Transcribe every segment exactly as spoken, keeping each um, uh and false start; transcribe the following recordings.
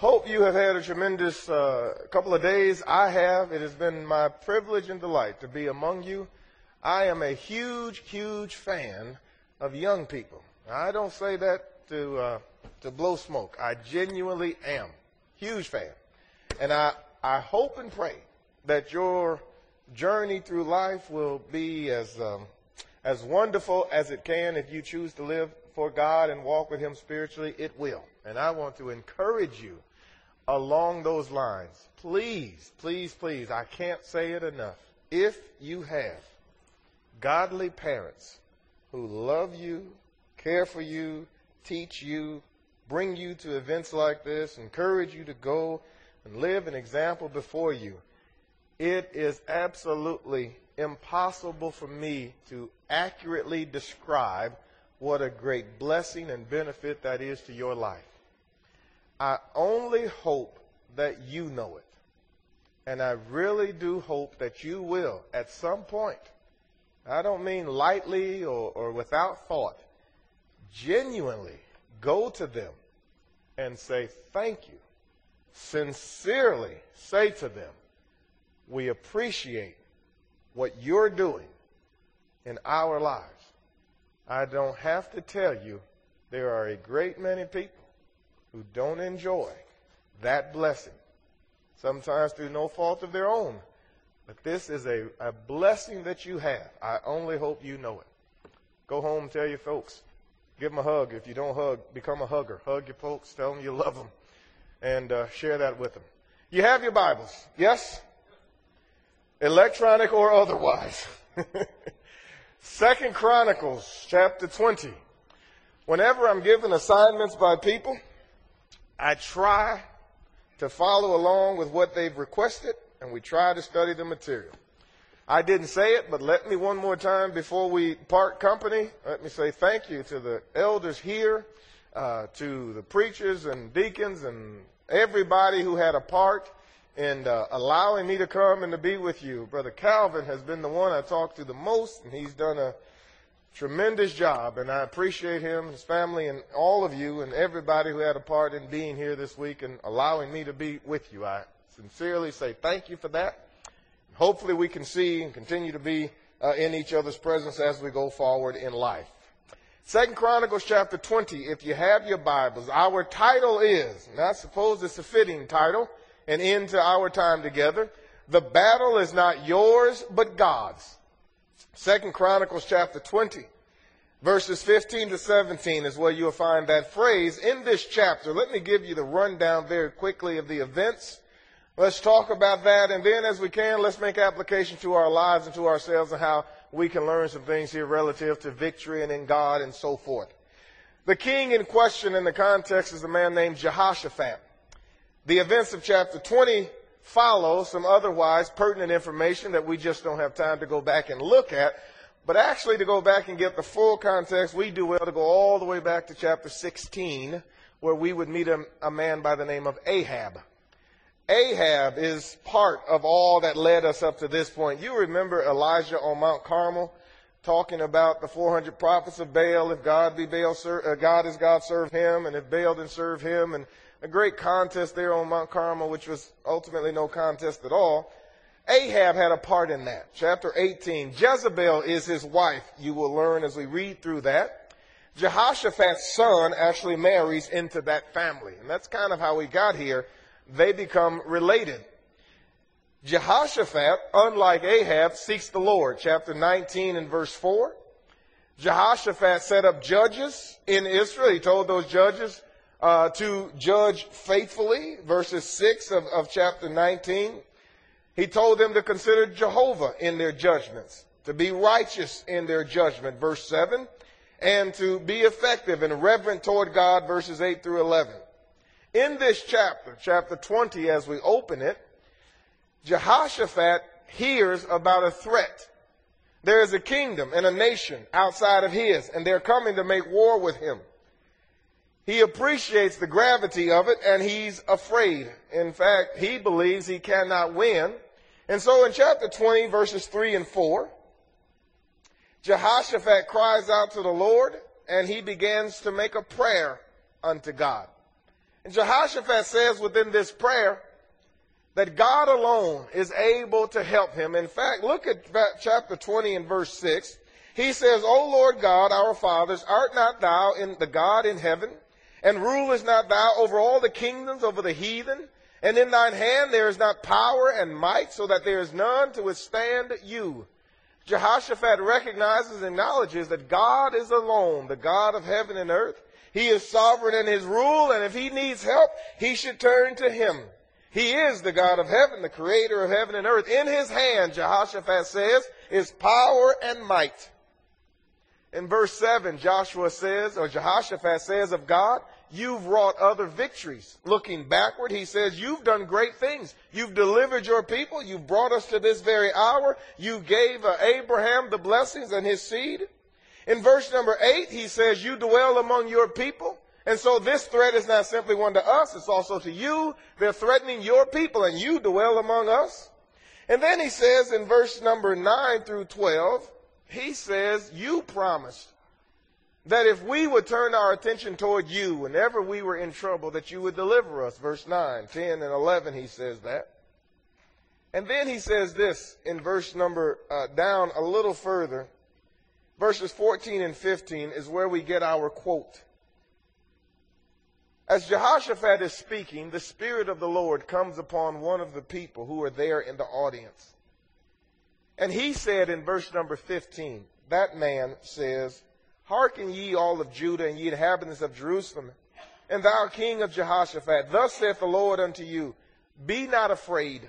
Hope you have had a tremendous uh, couple of days. I have. It has been my privilege and delight to be among you. I am a huge, huge fan of young people. I don't say that to uh, to blow smoke. I genuinely am. Huge fan. And I, I hope and pray that your journey through life will be as um, as wonderful as it can. If you choose to live for God and walk with Him spiritually, it will. And I want to encourage you along those lines. Please, please, please, I can't say it enough. If you have godly parents who love you, care for you, teach you, bring you to events like this, encourage you to go and live an example before you, it is absolutely impossible for me to accurately describe what a great blessing and benefit that is to your life. I only hope that you know it. And I really do hope that you will, at some point, I don't mean lightly or, or without thought, genuinely go to them and say thank you. Sincerely say to them, we appreciate what you're doing in our lives. I don't have to tell you there are a great many people who don't enjoy that blessing, sometimes through no fault of their own. But this is a, a blessing that you have. I only hope you know it. Go home, tell your folks. Give them a hug. If you don't hug, become a hugger. Hug your folks. Tell them you love them. And uh, share that with them. You have your Bibles, yes? Electronic or otherwise. Second Chronicles chapter twenty. Whenever I'm given assignments by people, I try to follow along with what they've requested, and we try to study the material. I didn't say it, but let me one more time before we part company, let me say thank you to the elders here, uh, to the preachers and deacons and everybody who had a part in uh, allowing me to come and to be with you. Brother Calvin has been the one I talked to the most, and he's done a tremendous job, and I appreciate him, his family, and all of you and everybody who had a part in being here this week and allowing me to be with you. I sincerely say thank you for that. Hopefully we can see and continue to be uh, in each other's presence as we go forward in life. Second Chronicles chapter twenty, if you have your Bibles, our title is, and I suppose it's a fitting title, and into our time together, The Battle is Not Yours, but God's. Second Chronicles chapter twenty, verses fifteen to seventeen is where you'll find that phrase in this chapter. Let me give you the rundown very quickly of the events. Let's talk about that, and then as we can, let's make application to our lives and to ourselves and how we can learn some things here relative to victory and in God and so forth. The king in question in the context is a man named Jehoshaphat. The events of chapter twenty follow some otherwise pertinent information that we just don't have time to go back and look at. But actually, to go back and get the full context, we do well to go all the way back to chapter sixteen, where we would meet a, a man by the name of Ahab. Ahab is part of all that led us up to this point. You remember Elijah on Mount Carmel talking about the four hundred prophets of Baal. If God be Baal, uh, God is God, serve him, and if Baal, then serve him. And a great contest there on Mount Carmel, which was ultimately no contest at all. Ahab had a part in that. Chapter eighteen, Jezebel is his wife. You will learn as we read through that. Jehoshaphat's son actually marries into that family. And that's kind of how we got here. They become related. Jehoshaphat, unlike Ahab, seeks the Lord. Chapter nineteen and verse four. Jehoshaphat set up judges in Israel. He told those judges uh, to judge faithfully. Verses six of, of chapter nineteen. He told them to consider Jehovah in their judgments, to be righteous in their judgment. Verse seven. And to be effective and reverent toward God. Verses eight through eleven. In this chapter, chapter twenty, as we open it, Jehoshaphat hears about a threat. There is a kingdom and a nation outside of his, and they're coming to make war with him. He appreciates the gravity of it, and he's afraid. In fact, he believes he cannot win. And so in chapter twenty, verses three and four, Jehoshaphat cries out to the Lord, and he begins to make a prayer unto God. And Jehoshaphat says within this prayer that God alone is able to help him. In fact, look at chapter twenty and verse six. He says, O Lord God, our fathers, art not thou in the God in heaven, and rulest not thou over all the kingdoms, over the heathen? And in thine hand there is not power and might, so that there is none to withstand you. Jehoshaphat recognizes and acknowledges that God is alone, the God of heaven and earth. He is sovereign in his rule, and if he needs help, he should turn to him. He is the God of heaven, the creator of heaven and earth. In his hand, Jehoshaphat says, is power and might. In verse seven, Joshua says, or Jehoshaphat says of God, you've wrought other victories. Looking backward, he says, you've done great things. You've delivered your people. You've brought us to this very hour. You gave uh, Abraham the blessings and his seed. In verse number eight, he says, you dwell among your people. And so this threat is not simply one to us, it's also to you. They're threatening your people, and you dwell among us. And then he says in verse number nine through twelve, he says, you promised that if we would turn our attention toward you whenever we were in trouble, that you would deliver us. Verse nine, ten, and eleven, he says that. And then he says this in verse number, uh, down a little further, verses fourteen and fifteen is where we get our quote. As Jehoshaphat is speaking, the Spirit of the Lord comes upon one of the people who are there in the audience. And he said in verse number fifteen, that man says, hearken ye all of Judah and ye inhabitants of Jerusalem, and thou king of Jehoshaphat, thus saith the Lord unto you, be not afraid,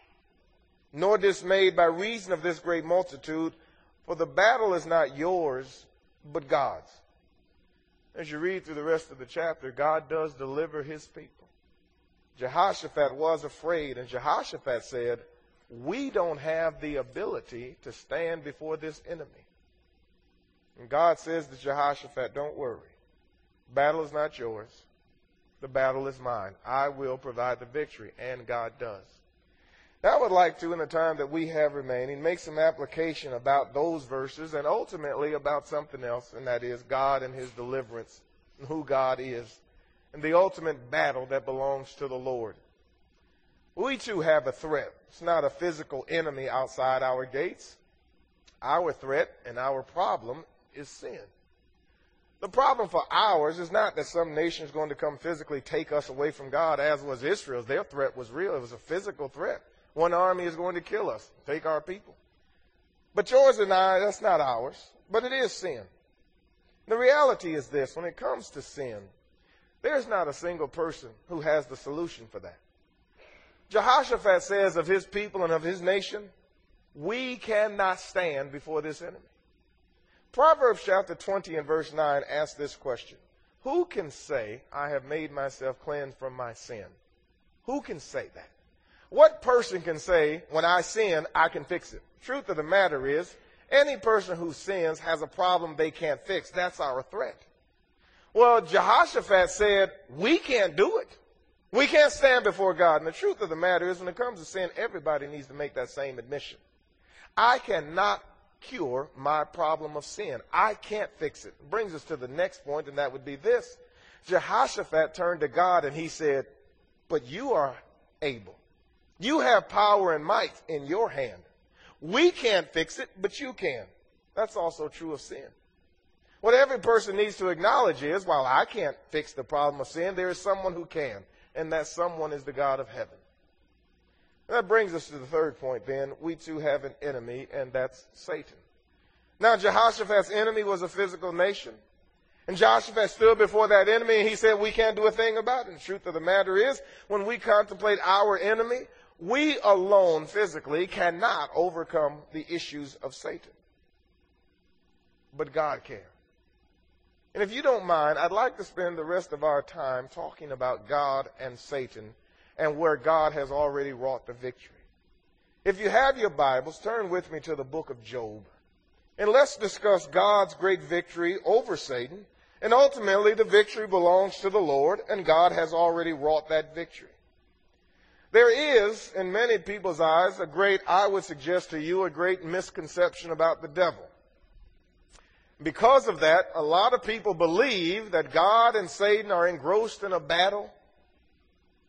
nor dismayed by reason of this great multitude, for the battle is not yours, but God's. As you read through the rest of the chapter, God does deliver his people. Jehoshaphat was afraid, and Jehoshaphat said, we don't have the ability to stand before this enemy. And God says to Jehoshaphat, don't worry. Battle is not yours. The battle is mine. I will provide the victory, and God does. Now I would like to, in the time that we have remaining, make some application about those verses and ultimately about something else, and that is God and his deliverance, and who God is, and the ultimate battle that belongs to the Lord. We too have a threat. It's not a physical enemy outside our gates. Our threat and our problem is sin. The problem for ours is not that some nation is going to come physically take us away from God, as was Israel's. Their threat was real. It was a physical threat. One army is going to kill us, take our people. But yours and I, that's not ours, but it is sin. The reality is this, when it comes to sin, there's not a single person who has the solution for that. Jehoshaphat says of his people and of his nation, we cannot stand before this enemy. Proverbs chapter twenty and verse nine asks this question. Who can say, I have made myself cleansed from my sin? Who can say that? What person can say, when I sin, I can fix it? Truth of the matter is, any person who sins has a problem they can't fix. That's our threat. Well, Jehoshaphat said, we can't do it. We can't stand before God. And the truth of the matter is, when it comes to sin, everybody needs to make that same admission. I cannot cure my problem of sin. I can't fix it. It brings us to the next point, and that would be this. Jehoshaphat turned to God and he said, but you are able. You have power and might in your hand. We can't fix it, but you can. That's also true of sin. What every person needs to acknowledge is, while I can't fix the problem of sin, there is someone who can, and that someone is the God of heaven. And that brings us to the third point then. We too have an enemy, and that's Satan. Now, Jehoshaphat's enemy was a physical nation. And Jehoshaphat stood before that enemy, and he said, we can't do a thing about it. And the truth of the matter is, when we contemplate our enemy, we alone physically cannot overcome the issues of Satan. But God can. And if you don't mind, I'd like to spend the rest of our time talking about God and Satan and where God has already wrought the victory. If you have your Bibles, turn with me to the book of Job. And let's discuss God's great victory over Satan. And ultimately, the victory belongs to the Lord, and God has already wrought that victory. There is, in many people's eyes, a great, I would suggest to you, a great misconception about the devil. Because of that, a lot of people believe that God and Satan are engrossed in a battle,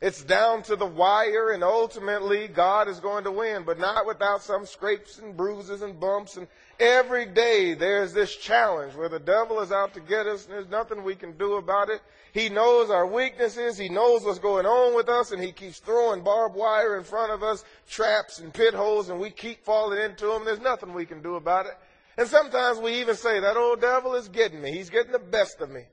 It's down to the wire, and ultimately God is going to win, but not without some scrapes and bruises and bumps. And every day there's this challenge where the devil is out to get us, and there's nothing we can do about it. He knows our weaknesses. He knows what's going on with us, and he keeps throwing barbed wire in front of us, traps and pit holes, and we keep falling into them. There's nothing we can do about it. And sometimes we even say, that old devil is getting me. He's getting the best of me.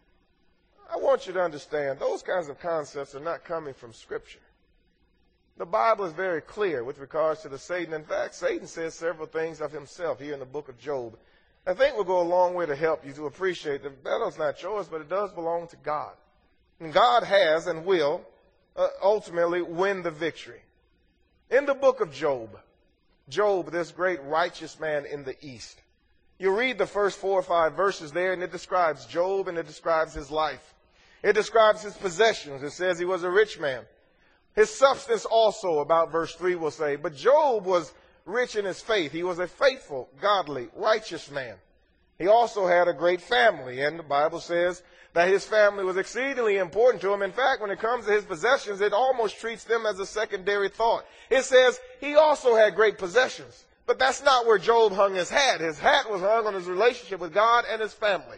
I want you to understand, those kinds of concepts are not coming from Scripture. The Bible is very clear with regards to the Satan. In fact, Satan says several things of himself here in the book of Job. I think will go a long way to help you to appreciate that the battle's not yours, but it does belong to God. And God has and will uh, ultimately win the victory. In the book of Job, Job, this great righteous man in the East, you read the first four or five verses there, and it describes Job, and it describes his life. It describes his possessions. It says he was a rich man. His substance also, about verse three will say, but Job was rich in his faith. He was a faithful, godly, righteous man. He also had a great family, and the Bible says that his family was exceedingly important to him. In fact, when it comes to his possessions, it almost treats them as a secondary thought. It says he also had great possessions, but that's not where Job hung his hat. His hat was hung on his relationship with God and his family.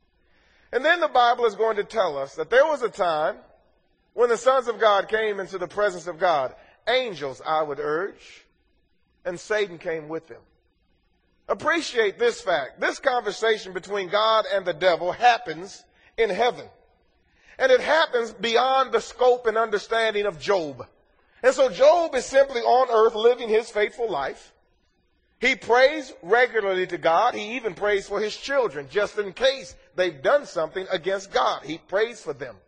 And then the Bible is going to tell us that there was a time when the sons of God came into the presence of God. Angels, I would urge, and Satan came with them. Appreciate this fact. This conversation between God and the devil happens in heaven. And it happens beyond the scope and understanding of Job. And so Job is simply on earth living his faithful life. He prays regularly to God. He even prays for his children, just in case they've done something against God. He prays for them.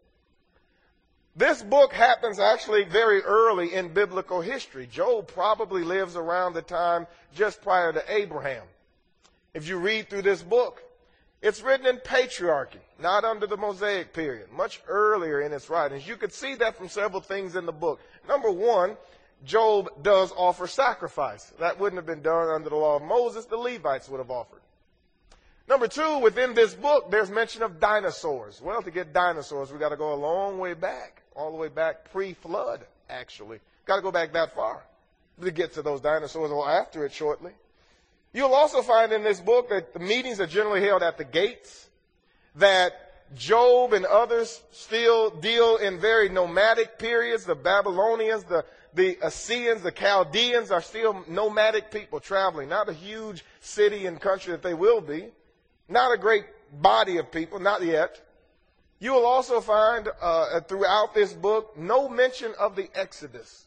This book happens actually very early in biblical history. Job probably lives around the time just prior to Abraham. If you read through this book, it's written in patriarchy, not under the Mosaic period, much earlier in its writings. You could see that from several things in the book. Number one, Job does offer sacrifice. That wouldn't have been done under the law of Moses. The Levites would have offered. Number two, within this book, there's mention of dinosaurs. Well, to get dinosaurs, we've got to go a long way back, all the way back pre-flood, actually. Got to go back that far to get to those dinosaurs, or after it shortly. You'll also find in this book that the meetings are generally held at the gates, that Job and others still deal in very nomadic periods. The Babylonians, the The Assyrians, the Chaldeans are still nomadic people traveling. Not a huge city and country that they will be. Not a great body of people, not yet. You will also find uh, throughout this book no mention of the Exodus.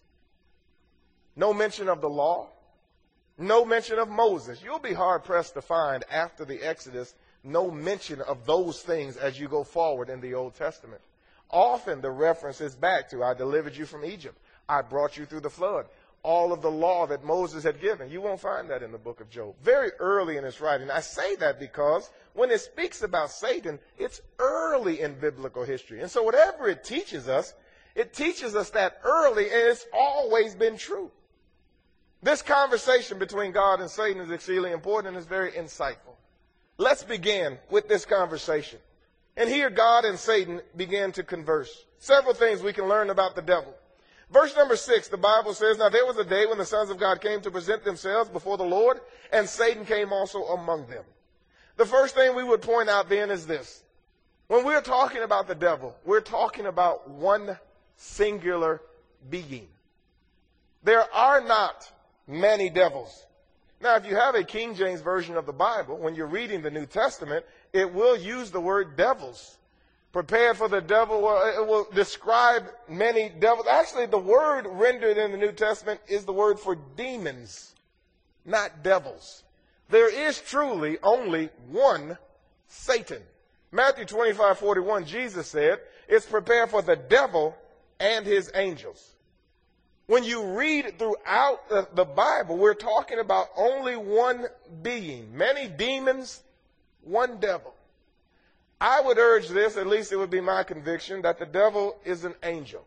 No mention of the law. No mention of Moses. You'll be hard-pressed to find after the Exodus no mention of those things as you go forward in the Old Testament. Often the reference is back to, I delivered you from Egypt. I brought you through the flood. All of the law that Moses had given. You won't find that in the book of Job. Very early in its writing. I say that because when it speaks about Satan, it's early in biblical history. And so whatever it teaches us, it teaches us that early, and it's always been true. This conversation between God and Satan is exceedingly important and is very insightful. Let's begin with this conversation. And here God and Satan began to converse. Several things we can learn about the devil. Verse number six, the Bible says, now there was a day when the sons of God came to present themselves before the Lord, and Satan came also among them. The first thing we would point out then is this. When we're talking about the devil, we're talking about one singular being. There are not many devils. Now, if you have a King James version of the Bible, when you're reading the New Testament, it will use the word devils. Prepared for the devil, it will describe many devils. Actually, the word rendered in the New Testament is the word for demons, not devils. There is truly only one Satan. Matthew twenty-five forty-one, Jesus said, it's prepared for the devil and his angels. When you read throughout the, the Bible, we're talking about only one being. Many demons, one devil. I would urge this, at least it would be my conviction, that the devil is an angel,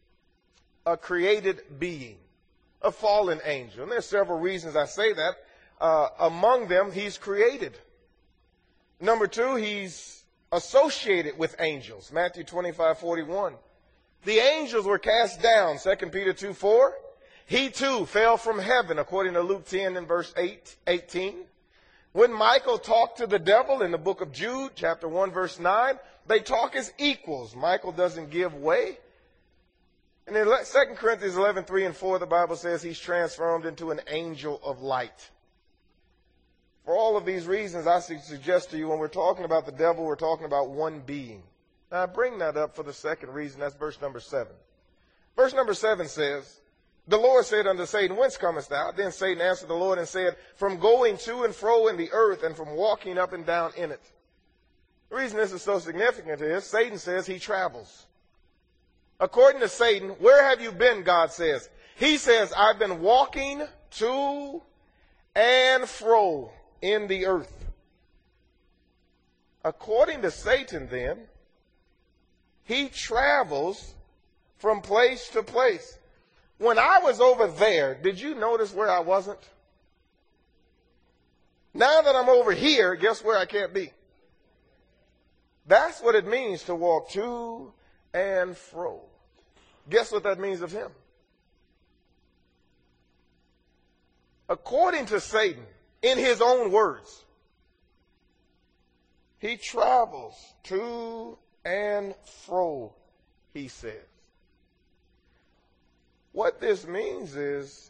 a created being, a fallen angel. And there's several reasons I say that. Uh, among them, he's created. Number two, he's associated with angels. Matthew twenty-five forty-one. The angels were cast down, Second Peter two four. He too fell from heaven, according to Luke ten and verse eight, eighteen. When Michael talked to the devil in the book of Jude, chapter one, verse nine, they talk as equals. Michael doesn't give way. And in Second Corinthians eleven, three and four, the Bible says he's transformed into an angel of light. For all of these reasons, I suggest to you when we're talking about the devil, we're talking about one being. Now, I bring that up for the second reason. That's verse number seven. Verse number seven says, the Lord said unto Satan, whence comest thou? Then Satan answered the Lord and said, from going to and fro in the earth and from walking up and down in it. The reason this is so significant is Satan says he travels. According to Satan, where have you been, God says? He says, I've been walking to and fro in the earth. According to Satan, then, he travels from place to place. When I was over there, did you notice where I wasn't? Now that I'm over here, guess where I can't be? That's what it means to walk to and fro. Guess what that means of him? According to Satan, in his own words, he travels to and fro, he says. What this means is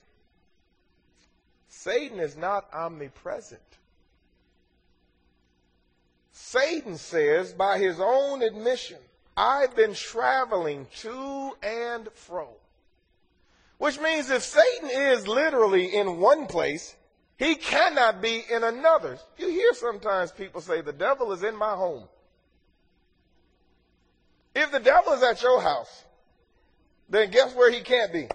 Satan is not omnipresent. Satan says, by his own admission, I've been traveling to and fro. Which means if Satan is literally in one place, he cannot be in another. You hear sometimes people say, the devil is in my home. If the devil is at your house, then guess where he can't be?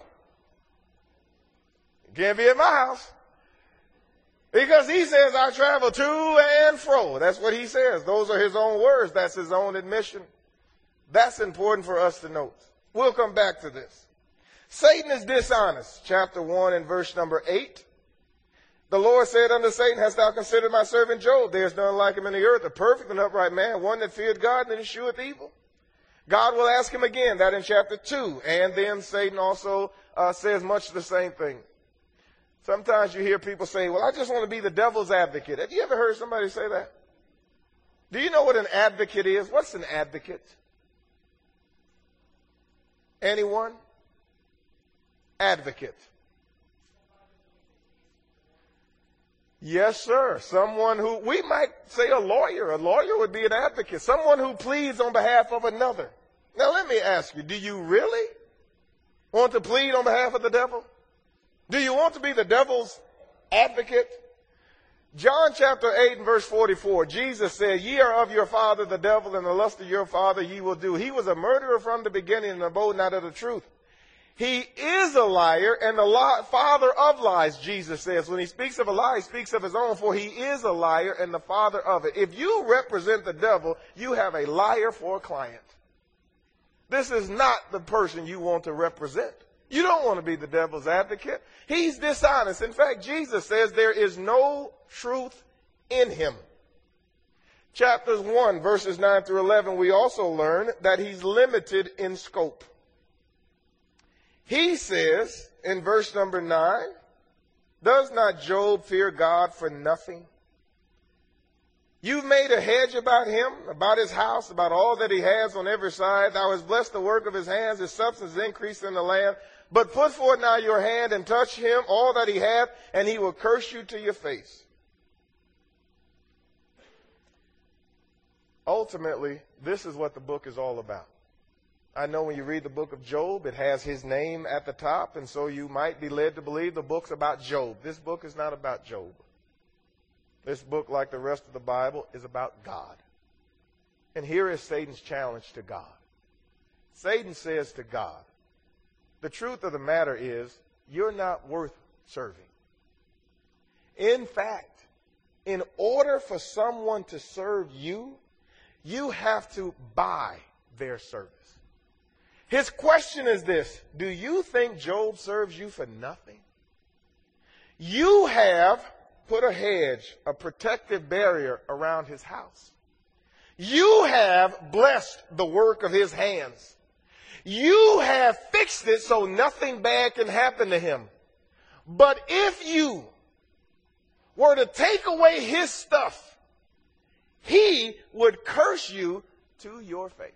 He can't be at my house. Because he says, I travel to and fro. That's what he says. Those are his own words. That's his own admission. That's important for us to note. We'll come back to this. Satan is dishonest. Chapter one and verse number eight. The Lord said unto Satan, hast thou considered my servant Job? There is none like him in the earth, a perfect and upright man, one that feared God and escheweth evil. God will ask him again, that in chapter two. And then Satan also uh, says much the same thing. Sometimes you hear people say, well, I just want to be the devil's advocate. Have you ever heard somebody say that? Do you know what an advocate is? What's an advocate? Anyone? Advocate. Yes, sir. Someone who, we might say a lawyer. A lawyer would be an advocate. Someone who pleads on behalf of another. Now let me ask you, do you really want to plead on behalf of the devil? Do you want to be the devil's advocate? John chapter eight and verse forty-four, Jesus said, ye are of your father the devil, and the lust of your father ye will do. He was a murderer from the beginning and abode not of the truth. He is a liar and the li- father of lies, Jesus says. When he speaks of a lie, he speaks of his own, for he is a liar and the father of it. If you represent the devil, you have a liar for a client. This is not the person you want to represent. You don't want to be the devil's advocate. He's dishonest. In fact, Jesus says there is no truth in him. Chapters one, verses nine through eleven, we also learn that he's limited in scope. He says in verse number nine, does not Job fear God for nothing? You've made a hedge about him, about his house, about all that he has on every side. Thou hast blessed the work of his hands, his substance is increased in the land. But put forth now your hand and touch him, all that he hath, and he will curse you to your face. Ultimately, this is what the book is all about. I know when you read the book of Job, it has his name at the top, and so you might be led to believe the book's about Job. This book is not about Job. This book, like the rest of the Bible, is about God. And here is Satan's challenge to God. Satan says to God, the truth of the matter is, you're not worth serving. In fact, in order for someone to serve you, you have to buy their service. His question is this: do you think Job serves you for nothing? You have put a hedge, a protective barrier around his house. You have blessed the work of his hands. You have fixed it so nothing bad can happen to him. But if you were to take away his stuff, he would curse you to your face.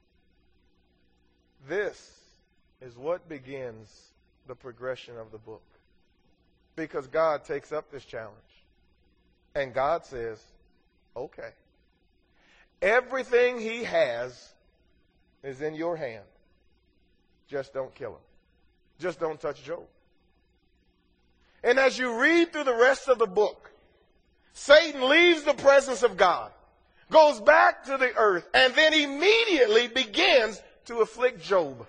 This is what begins the progression of the book. Because God takes up this challenge. And God says, okay, everything he has is in your hand. Just don't kill him. Just don't touch Job. And as you read through the rest of the book, Satan leaves the presence of God, goes back to the earth, and then immediately begins to afflict Job.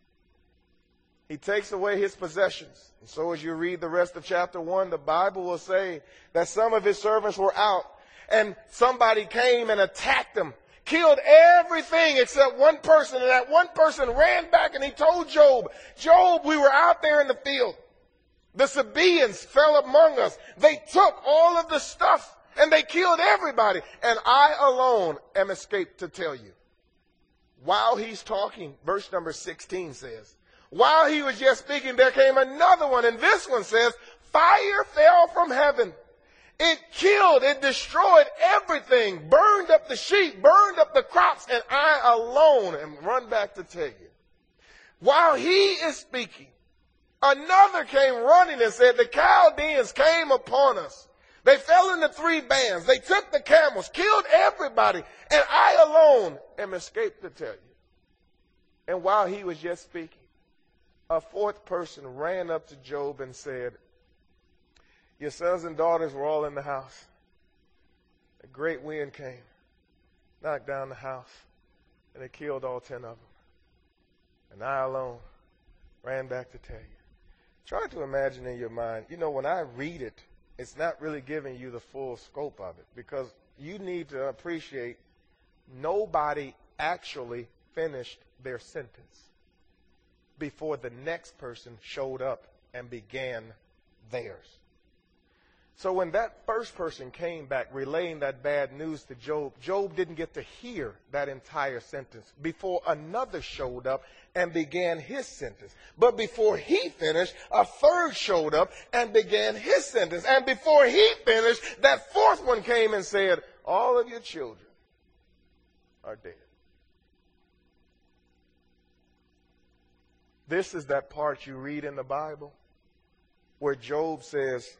He takes away his possessions. And so as you read the rest of chapter one, the Bible will say that some of his servants were out, and somebody came and attacked them, killed everything except one person, and that one person ran back and he told Job, Job, we were out there in the field. The Sabaeans fell among us. They took all of the stuff and they killed everybody. And I alone am escaped to tell you. While he's talking, verse number sixteen says, while he was yet speaking, there came another one. And this one says, fire fell from heaven. It killed, it destroyed everything, burned up the sheep, burned up the crops, and I alone am run back to tell you. While he is speaking, another came running and said, the Chaldeans came upon us. They fell into three bands. They took the camels, killed everybody, and I alone am escaped to tell you. And while he was yet speaking, a fourth person ran up to Job and said, your sons and daughters were all in the house. A great wind came, knocked down the house, and it killed all ten of them. And I alone ran back to tell you. Try to imagine in your mind, you know, when I read it, it's not really giving you the full scope of it, because you need to appreciate nobody actually finished their sentence before the next person showed up and began theirs. So when that first person came back relaying that bad news to Job, Job didn't get to hear that entire sentence before another showed up and began his sentence. But before he finished, a third showed up and began his sentence. And before he finished, that fourth one came and said, all of your children are dead. This is that part you read in the Bible where Job says,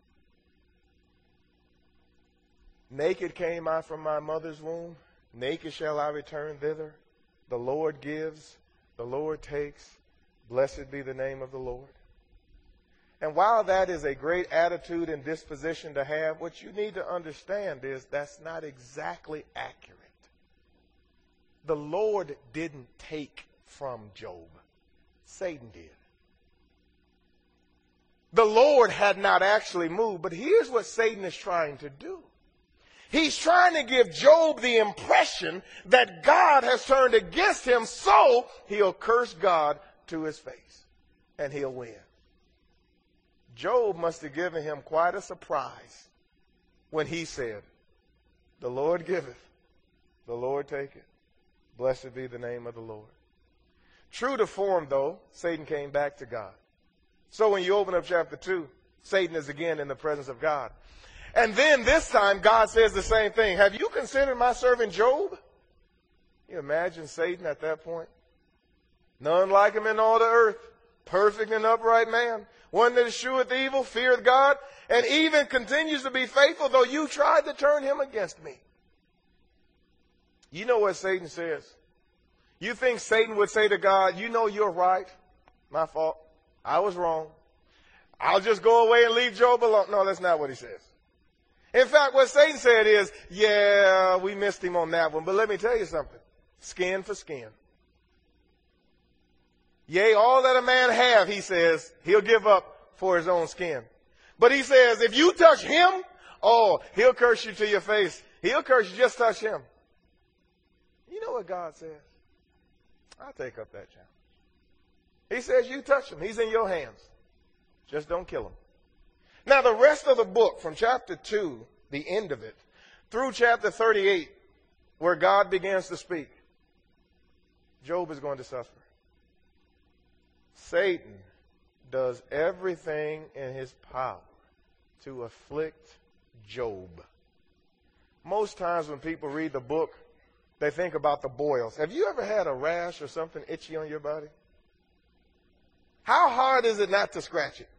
naked came I from my mother's womb, naked shall I return thither. The Lord gives, the Lord takes. Blessed be the name of the Lord. And while that is a great attitude and disposition to have, what you need to understand is that's not exactly accurate. The Lord didn't take from Job. Satan did. The Lord had not actually moved, but here's what Satan is trying to do. He's trying to give Job the impression that God has turned against him, so he'll curse God to his face, and he'll win. Job must have given him quite a surprise when he said, the Lord giveth, the Lord taketh. Blessed be the name of the Lord. True to form, though, Satan came back to God. So when you open up chapter two, Satan is again in the presence of God. And then this time, God says the same thing. Have you considered my servant Job? Can you imagine Satan at that point? None like him in all the earth. Perfect and upright man. One that escheweth evil, feareth God, and even continues to be faithful, though you tried to turn him against me. You know what Satan says? You think Satan would say to God, you know you're right. My fault. I was wrong. I'll just go away and leave Job alone. No, that's not what he says. In fact, what Satan said is, yeah, we missed him on that one. But let me tell you something. Skin for skin. Yea, all that a man have, he says, he'll give up for his own skin. But he says, if you touch him, oh, he'll curse you to your face. He'll curse you, just touch him. You know what God says? I'll take up that challenge. He says, you touch him. He's in your hands. Just don't kill him. Now, the rest of the book, from chapter two, the end of it, through chapter thirty-eight, where God begins to speak, Job is going to suffer. Satan does everything in his power to afflict Job. Most times when people read the book, they think about the boils. Have you ever had a rash or something itchy on your body? How hard is it not to scratch it?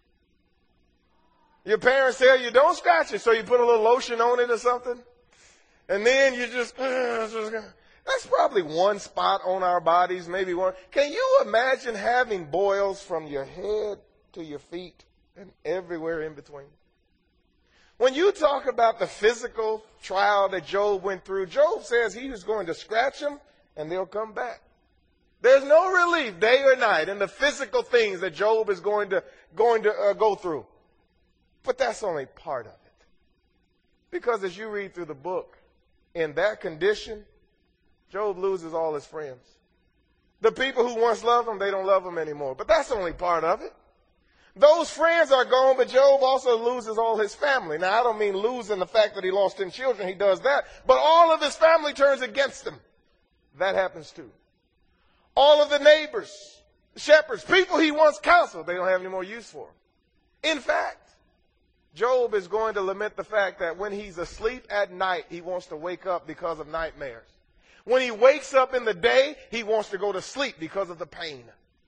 Your parents tell you, don't scratch it, so you put a little lotion on it or something. And then you just, uh, just that's probably one spot on our bodies, maybe one. Can you imagine having boils from your head to your feet and everywhere in between? When you talk about the physical trial that Job went through, Job says he was going to scratch them and they'll come back. There's no relief day or night in the physical things that Job is going to, going to uh, go through. But that's only part of it. Because as you read through the book, in that condition, Job loses all his friends. The people who once loved him, they don't love him anymore. But that's only part of it. Those friends are gone, but Job also loses all his family. Now, I don't mean losing the fact that he lost ten children. He does that. But all of his family turns against him. That happens too. All of the neighbors, shepherds, people he once counseled, they don't have any more use for him. In fact, Job is going to lament the fact that when he's asleep at night, he wants to wake up because of nightmares. When he wakes up in the day, he wants to go to sleep because of the pain.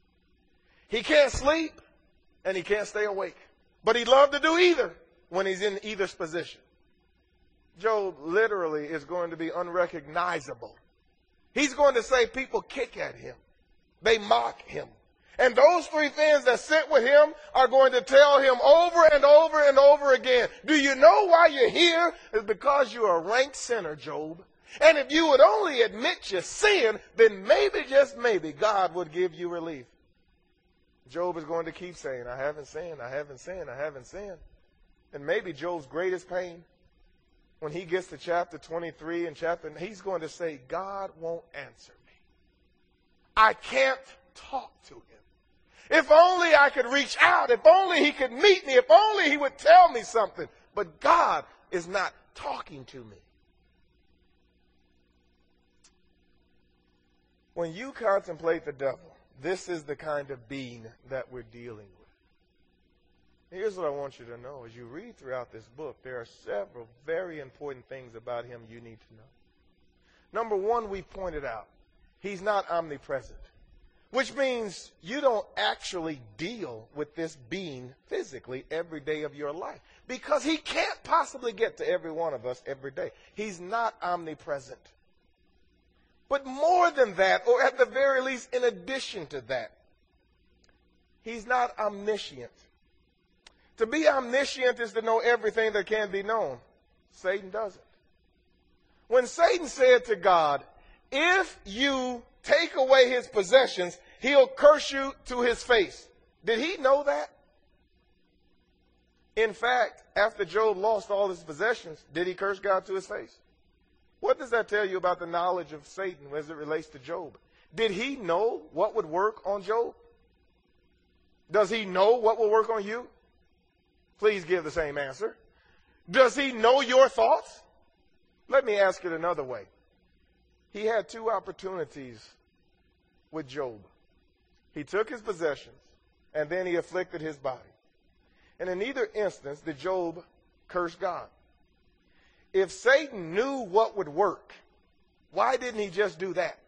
He can't sleep and he can't stay awake. But he'd love to do either when he's in either's position. Job literally is going to be unrecognizable. He's going to say people kick at him. They mock him. And those three friends that sit with him are going to tell him over and over and over again, do you know why you're here? It's because you're a rank sinner, Job. And if you would only admit your sin, then maybe, just maybe, God would give you relief. Job is going to keep saying, I haven't sinned, I haven't sinned, I haven't sinned. And maybe Job's greatest pain, when he gets to chapter twenty-three and chapter, he's going to say, God won't answer me. I can't talk to him. If only I could reach out, if only he could meet me, if only he would tell me something. But God is not talking to me. When you contemplate the devil, this is the kind of being that we're dealing with. Here's what I want you to know. As you read throughout this book, there are several very important things about him you need to know. Number one, we pointed out, he's not omnipresent, which means you don't actually deal with this being physically every day of your life because he can't possibly get to every one of us every day. He's not omnipresent. But more than that, or at the very least, in addition to that, he's not omniscient. To be omniscient is to know everything that can be known. Satan doesn't. When Satan said to God, if you take away his possessions, he'll curse you to his face. Did he know that? In fact, after Job lost all his possessions, did he curse God to his face? What does that tell you about the knowledge of Satan as it relates to Job? Did he know what would work on Job? Does he know what will work on you? Please give the same answer. Does he know your thoughts? Let me ask it another way. He had two opportunities with Job. He took his possessions, and then he afflicted his body. And in neither instance did Job curse God. If Satan knew what would work, why didn't he just do that?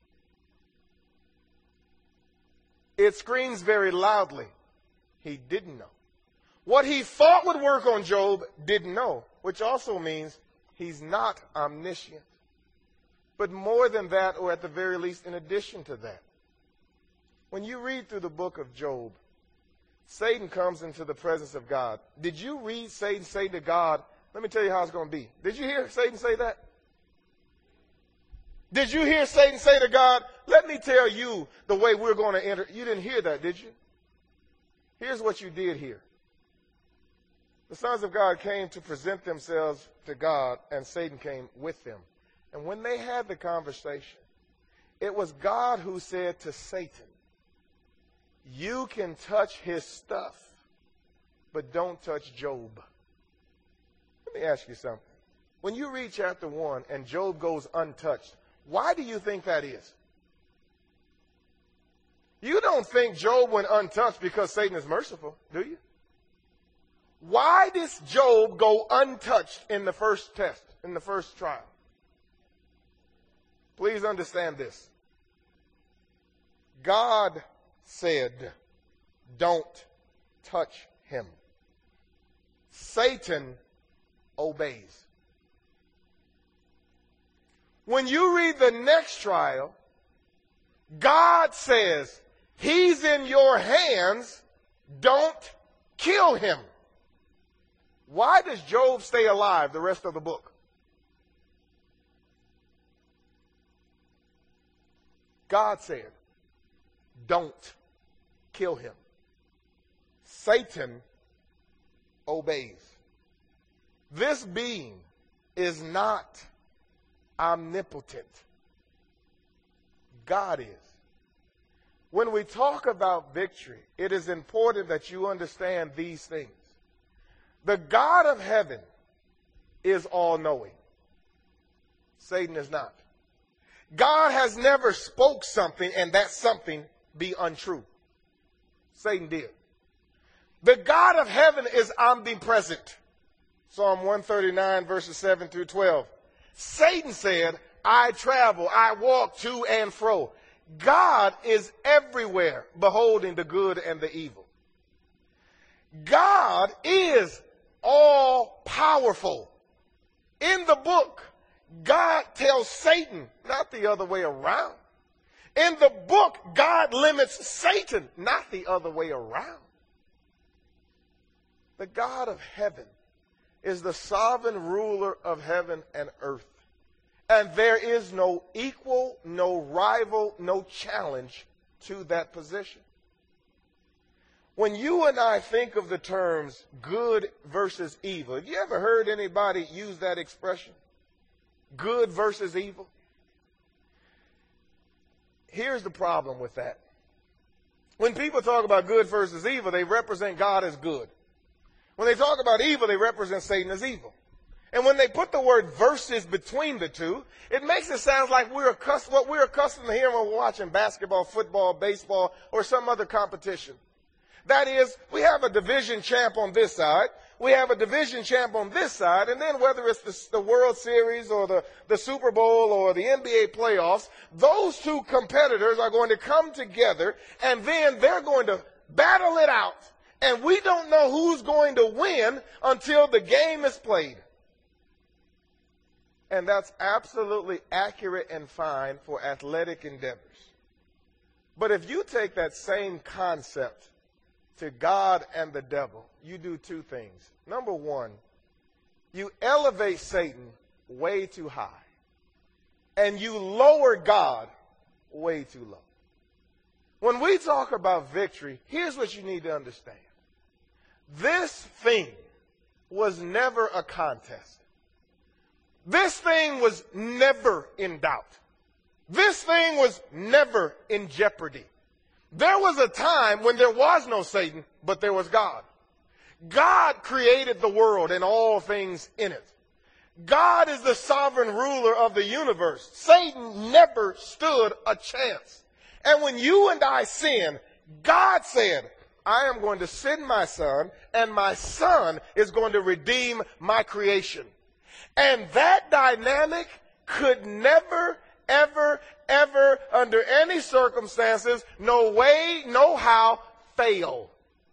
It screams very loudly. He didn't know. What he thought would work on Job didn't know, which also means he's not omniscient. But more than that, or at the very least in addition to that, when you read through the book of Job, Satan comes into the presence of God. Did you read Satan say to God, let me tell you how it's going to be. Did you hear Satan say that? Did you hear Satan say to God, let me tell you the way we're going to enter? You didn't hear that, did you? Here's what you did hear. The sons of God came to present themselves to God, and Satan came with them. And when they had the conversation, it was God who said to Satan, you can touch his stuff, but don't touch Job. Let me ask you something. When you read chapter one and Job goes untouched, why do you think that is? You don't think Job went untouched because Satan is merciful, do you? Why does Job go untouched in the first test, in the first trial? Please understand this. God said, don't touch him. Satan obeys. When you read the next trial, God says, he's in your hands, don't kill him. Why does Job stay alive the rest of the book? God said, don't kill him. Satan obeys. This being is not omnipotent. God is. When we talk about victory, it is important that you understand these things. The God of heaven is all-knowing. Satan is not. God has never spoke something and that something be untrue. Satan did. The God of heaven is omnipresent. Psalm one thirty-nine, verses seven through twelve. Satan said, I travel, I walk to and fro. God is everywhere, beholding the good and the evil. God is all powerful. In the book, God tells Satan, not the other way around. In the book, God limits Satan, not the other way around. The God of heaven is the sovereign ruler of heaven and earth. And there is no equal, no rival, no challenge to that position. When you and I think of the terms good versus evil, have you ever heard anybody use that expression? Good versus evil? Here's the problem with that. When people talk about good versus evil, they represent God as good. When they talk about evil, they represent Satan as evil. And when they put the word versus between the two, it makes it sound like we're accustomed, what we're accustomed to hearing when we're watching basketball, football, baseball, or some other competition. That is, we have a division champ on this side, we have a division champ on this side, and then whether it's the, the World Series or the, the Super Bowl or the N B A playoffs, those two competitors are going to come together, and then they're going to battle it out. And we don't know who's going to win until the game is played. And that's absolutely accurate and fine for athletic endeavors. But if you take that same concept to God and the devil, you do two things. Number one, you elevate Satan way too high. And you lower God way too low. When we talk about victory, here's what you need to understand. This thing was never a contest. This thing was never in doubt. This thing was never in jeopardy. There was a time when there was no Satan, but there was God. God created the world and all things in it. God is the sovereign ruler of the universe. Satan never stood a chance. And when you and I sin, God said, I am going to send my son, and my son is going to redeem my creation. And that dynamic could never, ever, ever, under any circumstances, no way, no how, fail.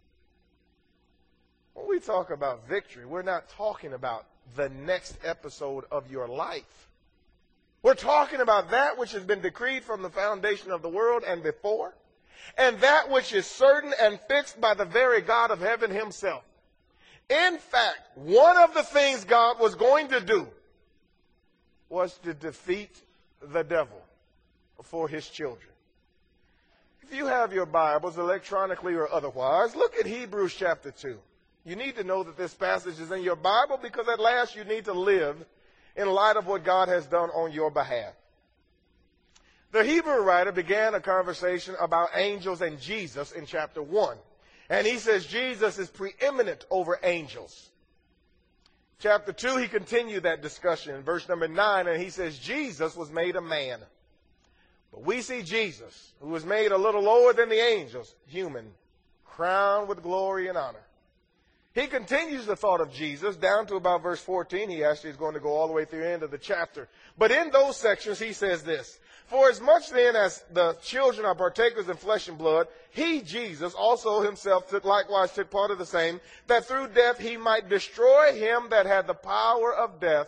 When we talk about victory, we're not talking about the next episode of your life. We're talking about that which has been decreed from the foundation of the world and before, and that which is certain and fixed by the very God of heaven himself. In fact, one of the things God was going to do was to defeat the devil for his children. If you have your Bibles, electronically or otherwise, look at Hebrews chapter two. You need to know that this passage is in your Bible because at last you need to live in light of what God has done on your behalf. The Hebrew writer began a conversation about angels and Jesus in chapter one. And he says Jesus is preeminent over angels. Chapter two, he continued that discussion in verse number nine, and he says Jesus was made a man. But we see Jesus, who was made a little lower than the angels, human, crowned with glory and honor. He continues the thought of Jesus down to about verse fourteen. He actually is going to go all the way through the end of the chapter. But in those sections, he says this: For as much then as the children are partakers in flesh and blood, he, Jesus, also himself took, likewise took part of the same, that through death he might destroy him that had the power of death,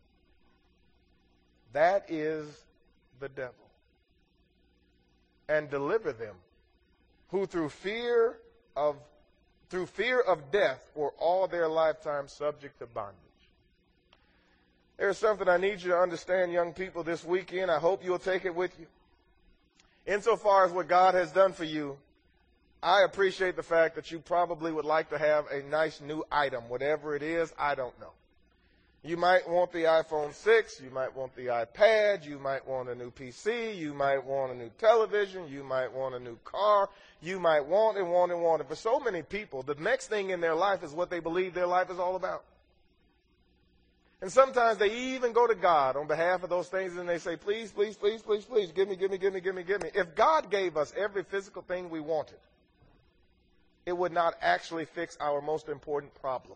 that is the devil, and deliver them, who through fear of through fear of death were all their lifetime subject to bondage. There's something I need you to understand, young people, this weekend. I hope you'll take it with you. Insofar as what God has done for you, I appreciate the fact that you probably would like to have a nice new item. Whatever it is, I don't know. You might want the iPhone six, you might want the iPad, you might want a new P C, you might want a new television, you might want a new car, you might want and want and want. And for so many people, the next thing in their life is what they believe their life is all about. And sometimes they even go to God on behalf of those things and they say, please, please, please, please, please, give me, give me, give me, give me, give me. If God gave us every physical thing we wanted, it would not actually fix our most important problem.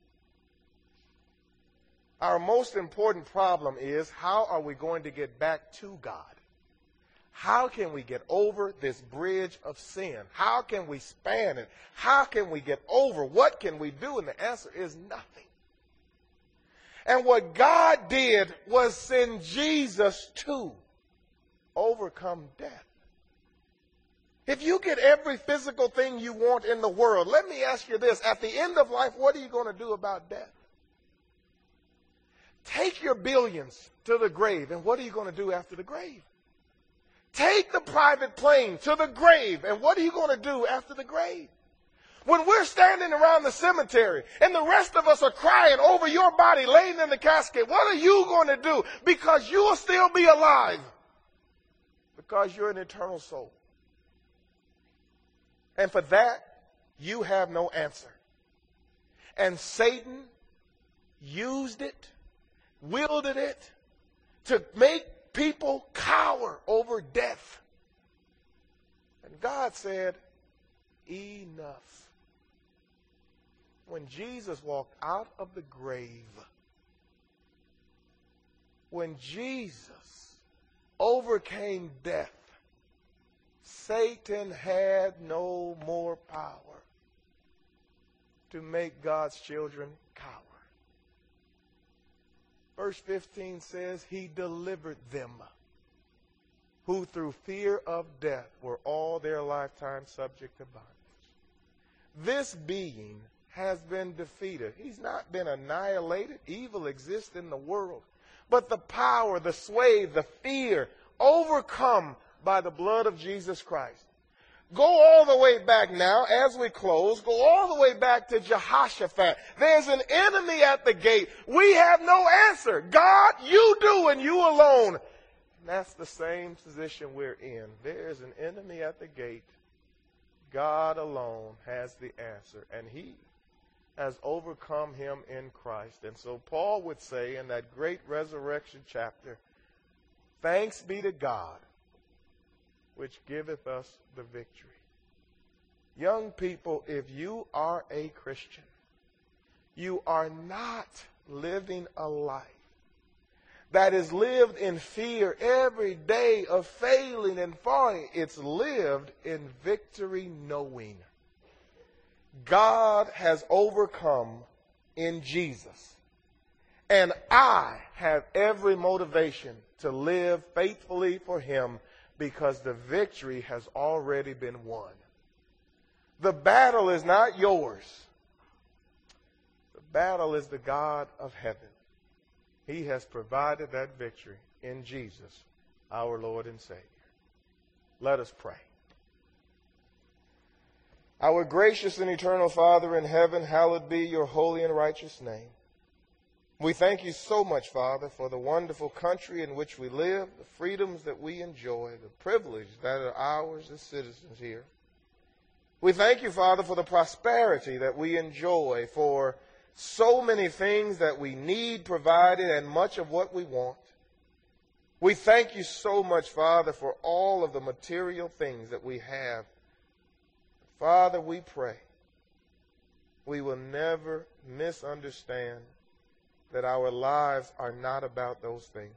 Our most important problem is, how are we going to get back to God? How can we get over this bridge of sin? How can we span it? How can we get over? What can we do? And the answer is nothing. And what God did was send Jesus to overcome death. If you get every physical thing you want in the world, let me ask you this. At the end of life, what are you going to do about death? Take your billions to the grave, and what are you going to do after the grave? Take the private plane to the grave, and what are you going to do after the grave? When we're standing around the cemetery and the rest of us are crying over your body laying in the casket, what are you going to do? Because you will still be alive. Because you're an eternal soul. And for that, you have no answer. And Satan used it, wielded it to make people cower over death. And God said, enough. When Jesus walked out of the grave, when Jesus overcame death, Satan had no more power to make God's children cower. Verse fifteen says, he delivered them, who through fear of death were all their lifetime subject to bondage. This being has been defeated. He's not been annihilated. Evil exists in the world. But the power, the sway, the fear, overcome by the blood of Jesus Christ. Go all the way back now, as we close, go all the way back to Jehoshaphat. There's an enemy at the gate. We have no answer. God, you do, and you alone. And that's the same position we're in. There's an enemy at the gate. God alone has the answer, and he has overcome him in Christ. And so Paul would say in that great resurrection chapter, thanks be to God, which giveth us the victory. Young people, if you are a Christian, you are not living a life that is lived in fear every day of failing and falling. It's lived in victory, knowing God has overcome in Jesus. And I have every motivation to live faithfully for him because the victory has already been won. The battle is not yours. The battle is the God of heaven. He has provided that victory in Jesus, our Lord and Savior. Let us pray. Our gracious and eternal Father in heaven, hallowed be your holy and righteous name. We thank you so much, Father, for the wonderful country in which we live, the freedoms that we enjoy, the privilege that are ours as citizens here. We thank you, Father, for the prosperity that we enjoy, for so many things that we need provided and much of what we want. We thank you so much, Father, for all of the material things that we have. Father, we pray we will never misunderstand that our lives are not about those things.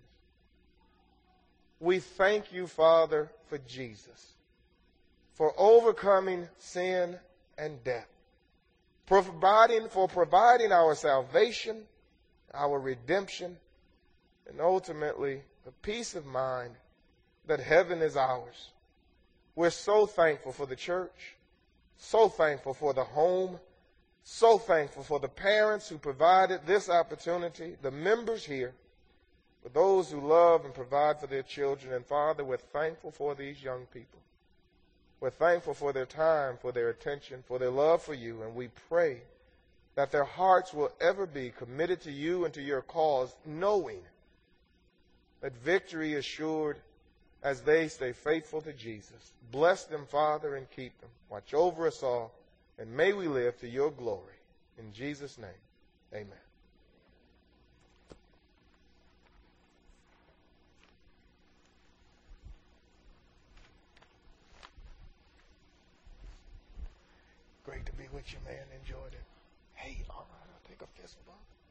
We thank you, Father, for Jesus, for overcoming sin and death, providing, for providing our salvation, our redemption, and ultimately the peace of mind that heaven is ours. We're so thankful for the church, so thankful for the home, so thankful for the parents who provided this opportunity, the members here, for those who love and provide for their children. And Father, we're thankful for these young people. We're thankful for their time, for their attention, for their love for you. And we pray that their hearts will ever be committed to you and to your cause, knowing that victory is assured as they stay faithful to Jesus. Bless them, Father, and keep them. Watch over us all, and may we live to your glory. In Jesus' name, amen. Great to be with you, man. Enjoyed it. Hey, all right, I'll take a fist bump.